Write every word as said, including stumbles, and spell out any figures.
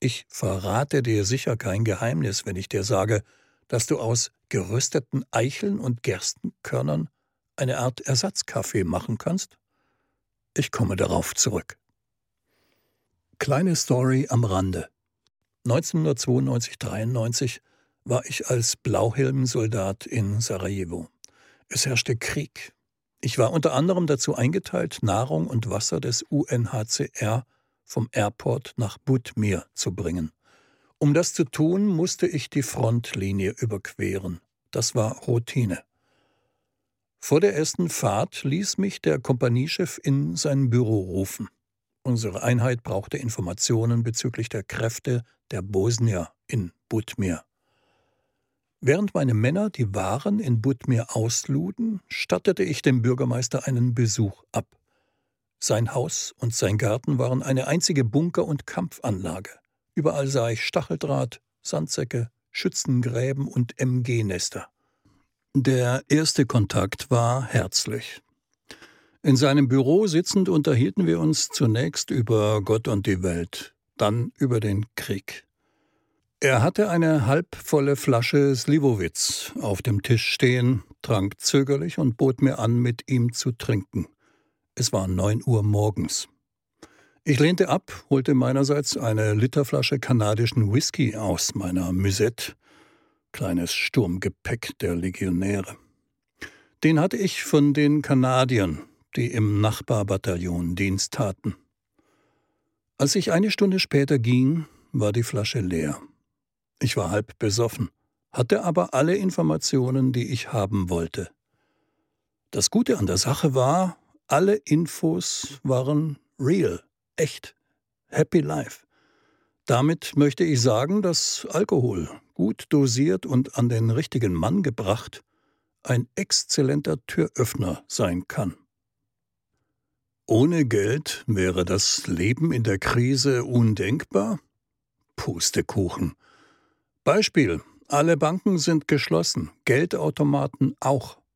Ich verrate dir sicher kein Geheimnis, wenn ich dir sage, dass du aus gerösteten Eicheln und Gerstenkörnern eine Art Ersatzkaffee machen kannst? Ich komme darauf zurück. Kleine Story am Rande. neunzehnhundertzweiundneunzig dreiundneunzig war ich als Blauhelmsoldat in Sarajevo. Es herrschte Krieg. Ich war unter anderem dazu eingeteilt, Nahrung und Wasser des U N H C R vom Airport nach Budmir zu bringen. Um das zu tun, musste ich die Frontlinie überqueren. Das war Routine. Vor der ersten Fahrt ließ mich der Kompaniechef in sein Büro rufen. Unsere Einheit brauchte Informationen bezüglich der Kräfte der Bosnier in Budmir. Während meine Männer die Waren in Budmir ausluden, stattete ich dem Bürgermeister einen Besuch ab. Sein Haus und sein Garten waren eine einzige Bunker- und Kampfanlage. Überall sah ich Stacheldraht, Sandsäcke, Schützengräben und M G-Nester. Der erste Kontakt war herzlich. In seinem Büro sitzend unterhielten wir uns zunächst über Gott und die Welt, dann über den Krieg. Er hatte eine halbvolle Flasche Slivovitz auf dem Tisch stehen, trank zögerlich und bot mir an, mit ihm zu trinken. Es war neun Uhr morgens. Ich lehnte ab, holte meinerseits eine Literflasche kanadischen Whisky aus meiner Musette, kleines Sturmgepäck der Legionäre. Den hatte ich von den Kanadiern, die im Nachbarbataillon Dienst taten. Als ich eine Stunde später ging, war die Flasche leer. Ich war halb besoffen, hatte aber alle Informationen, die ich haben wollte. Das Gute an der Sache war, alle Infos waren real, echt, happy life. Damit möchte ich sagen, dass Alkohol, gut dosiert und an den richtigen Mann gebracht, ein exzellenter Türöffner sein kann. Ohne Geld wäre das Leben in der Krise undenkbar? Pustekuchen. Beispiel: Alle Banken sind geschlossen, Geldautomaten auch.